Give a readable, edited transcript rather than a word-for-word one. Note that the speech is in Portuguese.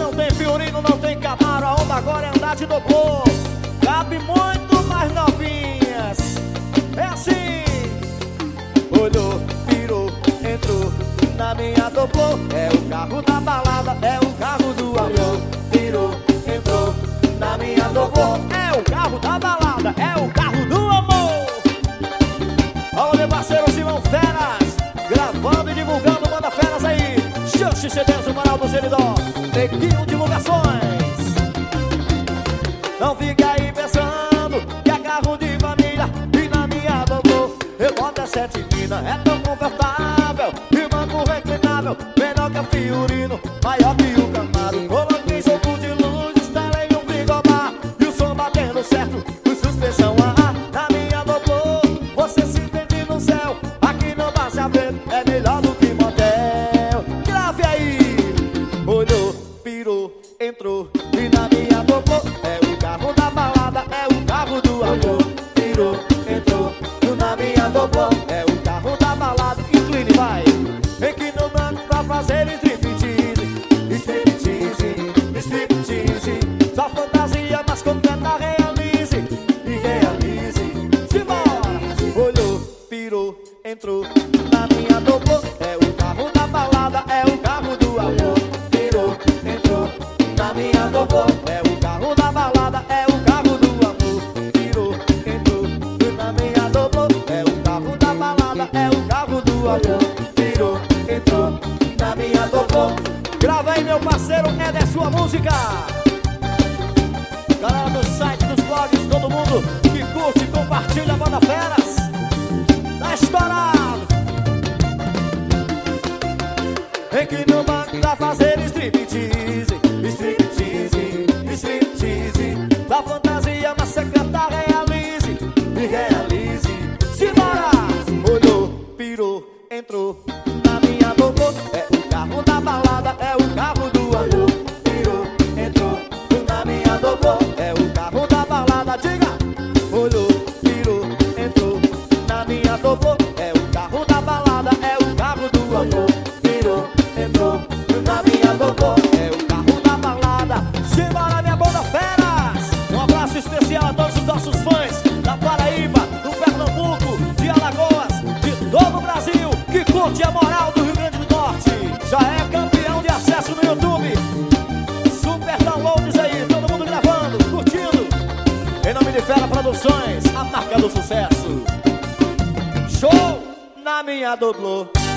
não tem Fiorino, não tem Camaro. A onda agora é andar de doblô. Cabe muito mais novinhas. É assim. Olhou, virou, entrou na minha doblô. É o carro da balada, é o carro do amor. Virou, entrou na minha doblô. É o carro da balada, é o carro do amor. Olha meu parceiro Simão Feras, gravando e divulgando, manda Feras aí. Chance CDs, o Maral do Seridó, Tequinho Divulgações. Não fica aí pensando que é carro de família. E na minha doblô eu boto a 7 mina. É tão confortável e banco reclinável, menor que a Fiorino, maior que o Camaro. Coloquei jogo de luz, instalei um frigobar e o som batendo certo, com suspensão a ar. Na minha doblô você se entende no céu. Aqui não vai saber, é melhor do que motel. Grave aí. Olhou, pirou, entrou e na minha doblô é o carro da balada, é o carro do amor. Pirou, entrou na minha doblô é o carro da balada. Incline, vai. Aqui no banco pra fazer striptease, striptease, striptease. Só fantasia, mas completa, realize e realize. Simbora! Olhou, pirou, entrou na minha doblô é o carro da balada, é o carro do amor. Pirou, entrou na minha doblô é o carro da balada, é o carro do amor. Pirou, entrou na minha doblô é o carro da balada, é o carro do amor. Pirou, entrou na minha doblô. Grava aí meu parceiro, é da sua música. Galera do site, dos blogs, todo mundo que curte, compartilha, manda Feras. Tá estourado. Vem que no banco pra fazer striptease, striptease, striptease. Da fantasia, mas você canta, realize e realize. Simbora! Olhou, pirou, entrou na minha doblô é o carro da balada, é o carro do amor. Pirou, entrou na minha doblô é o carro da balada. Diga! Olhou, pirou, entrou na minha doblô é o carro da balada, é o carro do amor. Pirou, entrou na minha doblô é o carro da balada. Simbora, minha banda Feras! Um abraço especial a todos os nossos fãs da Paraíba, do Pernambuco, de Alagoas, de todo o Brasil, que curte a moral do Rio Grande do Norte. Já é campeão de acesso no YouTube. Super downloads aí, todo mundo gravando, curtindo. Em nome de Fera Produções, a marca do sucesso. Show na minha doblô.